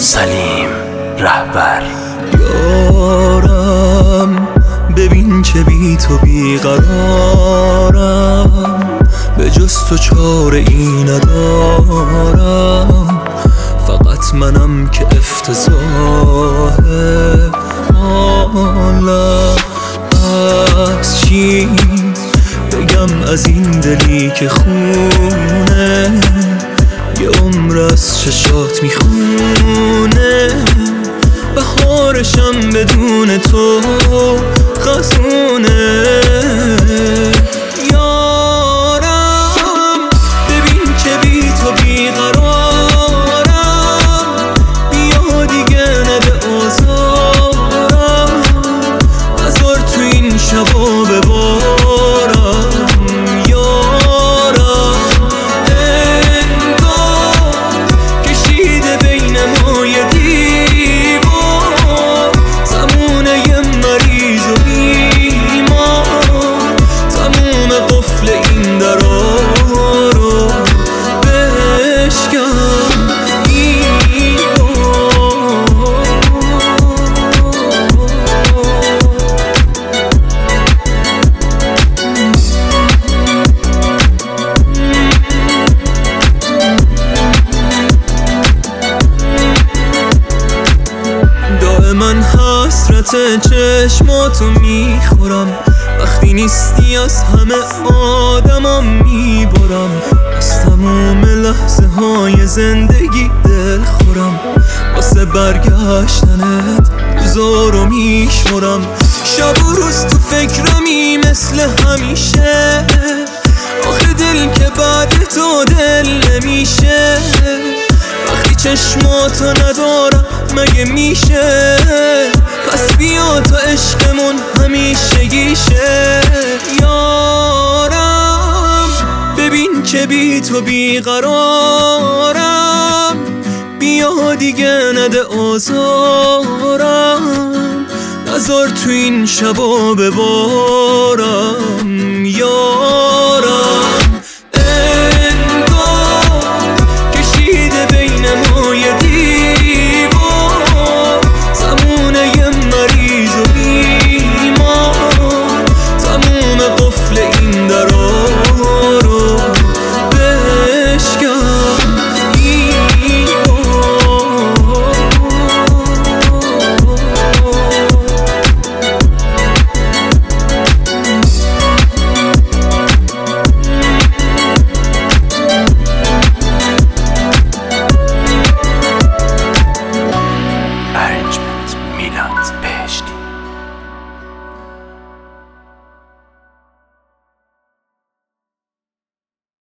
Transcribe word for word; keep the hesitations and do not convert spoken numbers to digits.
سلیم رهبر. یارم ببین که بی تو بیقرارم، به جز تو چاره ای ندارم، فقط منم که افتضاحه حالم. از چی بگم از این دلی که خونه یه عمر از چشات میخونه، بهارشم بدون تو خزونه. یارم ببین که بی تو بیقرارم، بیا دیگه نده آزارم، نذار تو این شبا ببارم. یارم انگار کشیده بین ما یه دیوار، زمونه یه مریض و بیمار، تموم قفل این درا رو بشکن این بار. دائما حسرت چشماتو میخورم، وقتی نیستی از همه آدمم میبرم، از تموم لحظه های زندگی دل خورم، واسه برگشتنت روزا رو میشمرم. شب و روز تو فکرمی مثل همیشه، آخه دل که بعد تو دل نمیشه، وقتی چشماتو ندارم مگه میشه؟ پس بیا تا عشقمون همیشگیشه. یارم ببین که بی تو بیقرارم، بیا دیگه نده آزارم، نذار تو این شبا ببارم. یارم انگار کشیده بین ما یه دیوار، زمونه یه مریض و بیمار، تموم قفل این درا رو بشکن این بار. Arrangement میلاد بهشتی.